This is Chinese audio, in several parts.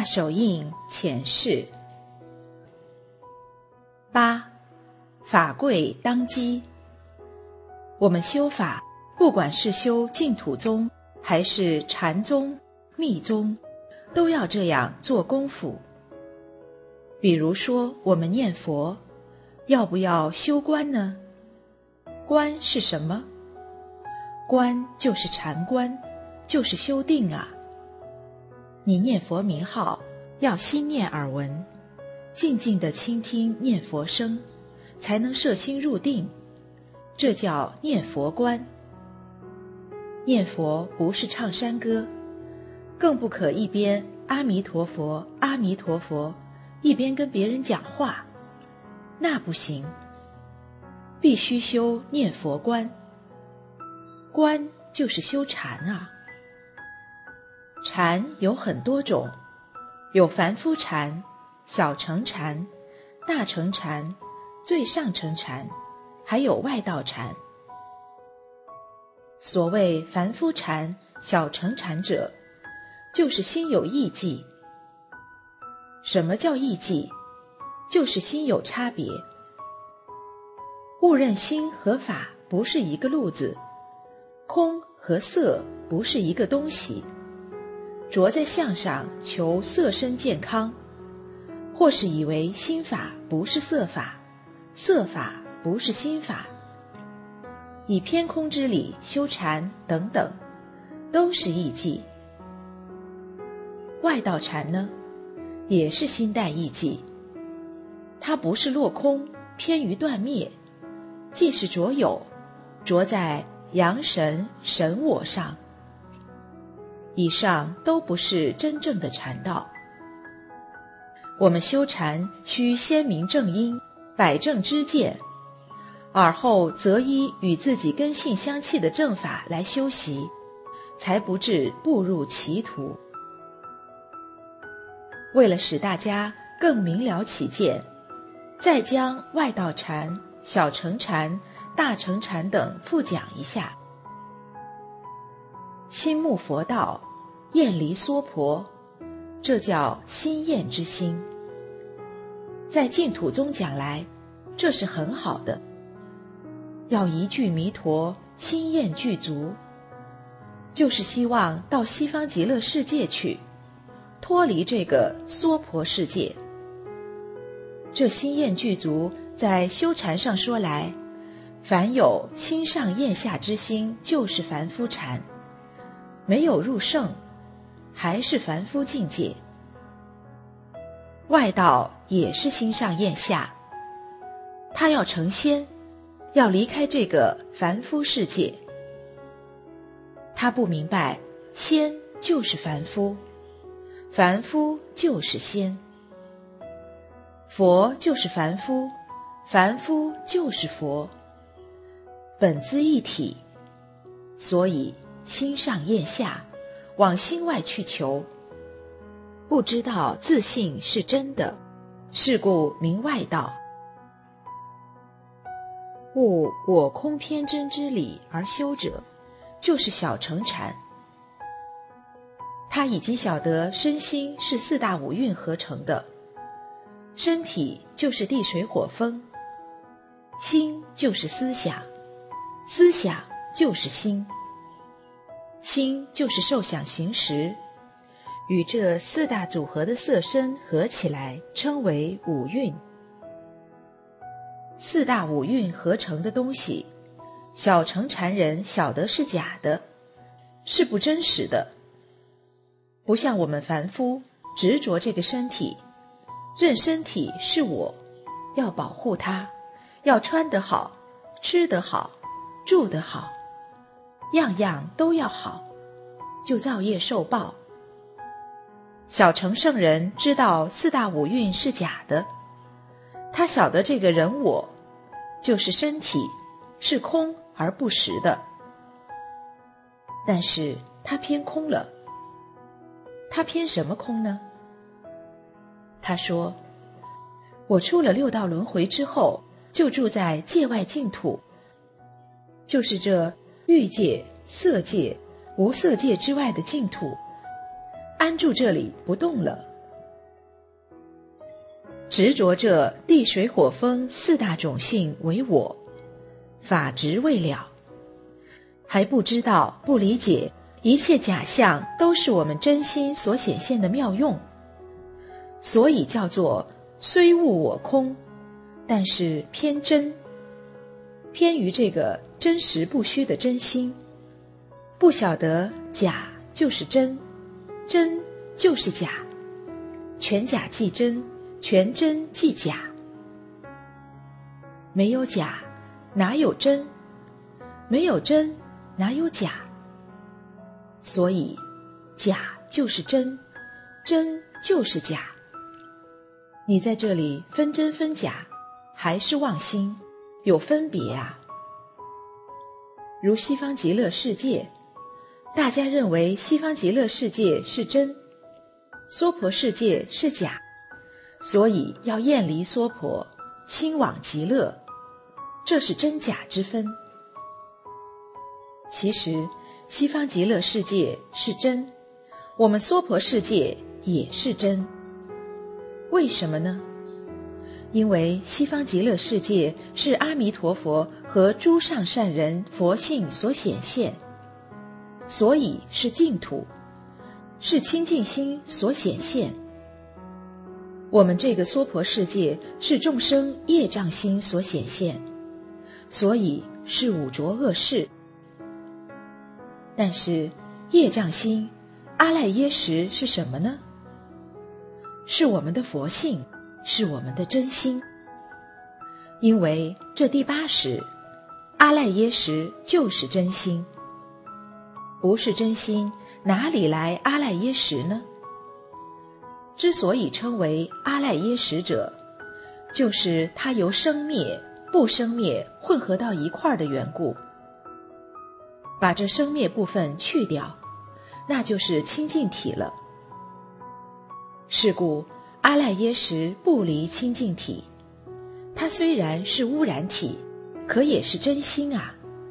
手印浅释。8. 法贵当机。我们修法，不管是修净土宗还是禅宗、密宗，都要这样做功夫。比如说我们念佛，要不要修观呢？观是什么？观就是禅观，就是修定啊。你念佛名号，要心念耳闻，静静地倾听念佛声，才能摄心入定，这叫念佛观。念佛不是唱山歌，更不可一边阿弥陀佛阿弥陀佛，一边跟别人讲话，那不行。必须修念佛观。观就是修禅啊。禅有很多种，有凡夫禅、小乘禅、大乘禅、最上乘禅，还有外道禅。所谓凡夫禅、小乘禅者，就是心有异迹。什么叫异迹？就是心有差别。误认心和法不是一个路子，空和色不是一个东西，着在相上求色身健康，或是以为心法不是色法，色法不是心法，以偏空之理修禅等等，都是异迹。外道禅呢，也是心带异迹，它不是落空，偏于断灭，既是着有，着在阳神神我上。以上都不是真正的禅道。我们修禅需先明正因，摆正知见，而后择依与自己根性相契的正法来修习，才不致步入歧途。为了使大家更明了起见，再将外道禅、小乘禅、大乘禅等复讲一下。心慕佛道，厌离娑婆，这叫心厌之心。在净土宗讲来，这是很好的。要一句弥陀，心厌具足，就是希望到西方极乐世界去，脱离这个娑婆世界。这心厌具足，在修禅上说来，凡有心上厌下之心，就是凡夫禅，没有入圣，还是凡夫境界。外道也是心上厌下，他要成仙，要离开这个凡夫世界。他不明白，仙就是凡夫，凡夫就是仙，佛就是凡夫，凡夫就是佛，本自一体，所以心上厌下，往心外去求，不知道自性是真的，是故名外道。悟我空偏真之理而修者，就是小乘禅。他已经晓得身心是四大五蕴合成的，身体就是地水火风，心就是思想，思想就是心，心就是受想行识，与这四大组合的色身合起来，称为五蕴。四大五蕴合成的东西，小乘禅人晓得是假的，是不真实的。不像我们凡夫执着这个身体，认身体是我，要保护它，要穿得好，吃得好，住得好，样样都要好，就造业受报。小乘圣人知道四大五蕴是假的，他晓得这个人我就是身体，是空而不实的，但是他偏空了。他偏什么空呢？他说，我出了六道轮回之后，就住在界外净土，就是这欲界、色界、无色界之外的净土，安住这里不动了， 执着着地水火风四大种性为我，法执未了，还不知道不理解一切假象都是我们真心所显现的妙用，所以叫做虽悟我空，但是偏真，偏于这个真实不虚的真心，不晓得假就是真，真就是假，全假即真，全真即假。没有假，哪有真？没有真，哪有假？所以，假就是真，真就是假。你在这里分真分假，还是妄心，有分别啊。如西方极乐世界，大家认为西方极乐世界是真，娑婆世界是假，所以要厌离娑婆，心往极乐，这是真假之分。其实西方极乐世界是真，我们娑婆世界也是真。为什么呢？因为西方极乐世界是阿弥陀佛和诸上善人佛性所显现，所以是净土，是清净心所显现。我们这个娑婆世界是众生业障心所显现，所以是五浊恶世。但是业障心阿赖耶识是什么呢？是我们的佛性，是我们的真心。因为这第八识阿赖耶识就是真心，不是真心，哪里来阿赖耶识呢？之所以称为阿赖耶识者，就是它由生灭、不生灭混合到一块的缘故。把这生灭部分去掉，那就是清净体了。是故阿赖耶识不离清净体，它虽然是污染体，可也是真心啊。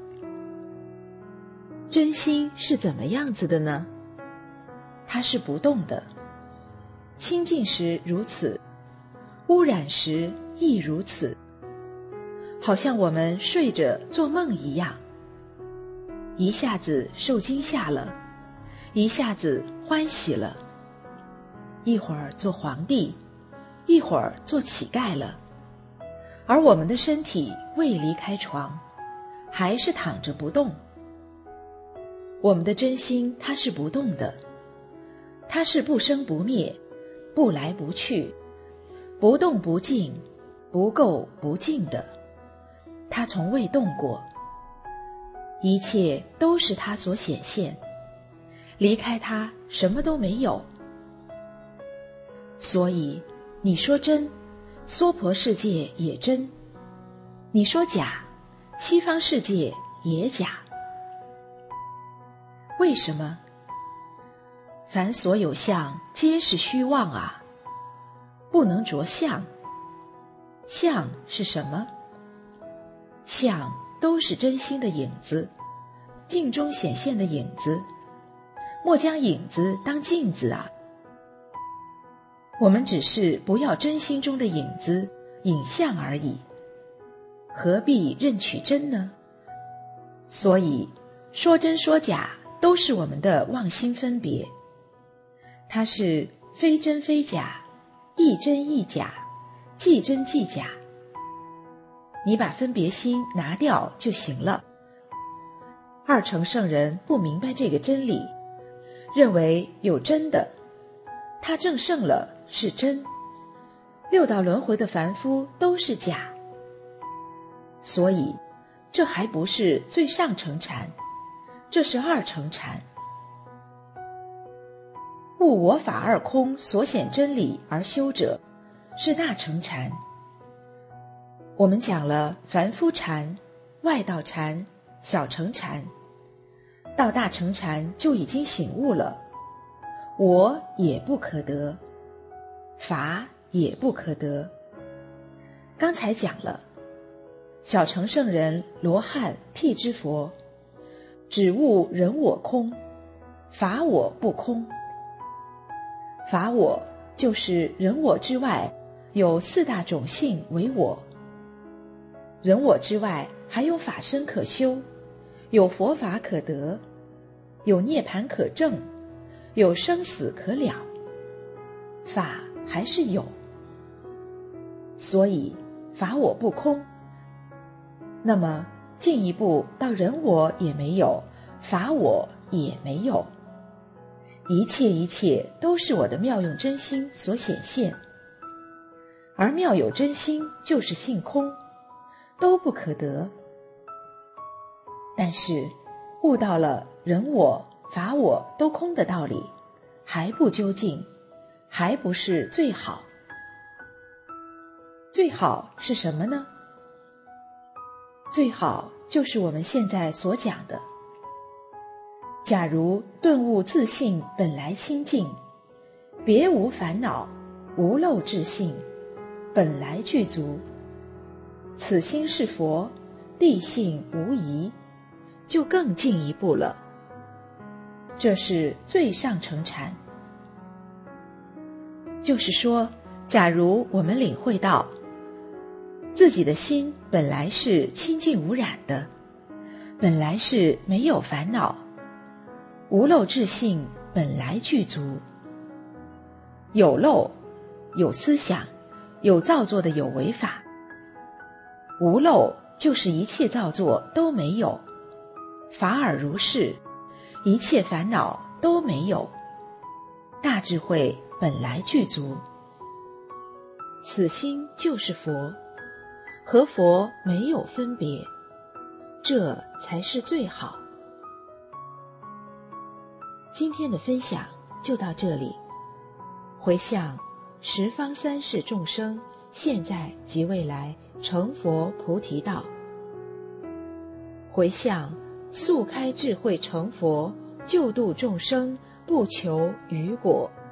真心是怎么样子的呢？它是不动的，清净时如此，污染时亦如此，好像我们睡着做梦一样，一下子受惊吓了，一下子欢喜了，一会儿做皇帝，一会儿做乞丐了，而我们的身体未离开床，还是躺着不动。我们的真心它是不动的，它是不生不灭，不来不去，不动不静，不垢不净的，它从未动过。一切都是它所显现，离开它什么都没有。所以你说真，娑婆世界也真；你说假，西方世界也假。为什么？凡所有相皆是虚妄啊，不能着相。相是什么？相都是真心的影子，镜中显现的影子，莫将影子当镜子啊。我们只是不要真心中的影子、影像而已，何必认取真呢？所以说真说假都是我们的妄心分别，它是非真非假，亦真亦假，即真即假。你把分别心拿掉就行了。二乘圣人不明白这个真理，认为有真的，他证圣了是真，六道轮回的凡夫都是假。所以这还不是最上乘禅，这是二乘禅。悟我法二空所显真理而修者，是大乘禅。我们讲了凡夫禅、外道禅、小乘禅，到大乘禅就已经醒悟了，我也不可得，法也不可得。刚才讲了，小乘圣人罗汉、辟支佛，只悟人我空，法我不空。法我就是人我之外有四大种性为我。人我之外，还有法身可修，有佛法可得，有涅槃可证，有生死可了，法还是有。所以法我不空，那么进一步到人我也没有，法我也没有，一切都是我的妙用真心所显现。而妙有真心就是性空，都不可得。但是悟到了人我法我都空的道理，还不究竟，还不是最好。最好是什么呢？最好就是我们现在所讲的，假如顿悟自性本来清净，别无烦恼，无漏智性，本来具足，此心是佛，地性无疑，就更进一步了。这是最上乘禅。就是说，假如我们领会到自己的心本来是清净无染的，本来是没有烦恼，无漏智性本来具足，有漏，有思想，有造作的有为法，无漏就是一切造作都没有，法尔如是，一切烦恼都没有，大智慧本来具足，此心就是佛，和佛没有分别，这才是最好。今天的分享就到这里，回向十方三世众生，现在及未来成佛菩提道，回向速开智慧成佛，救度众生，不求余果。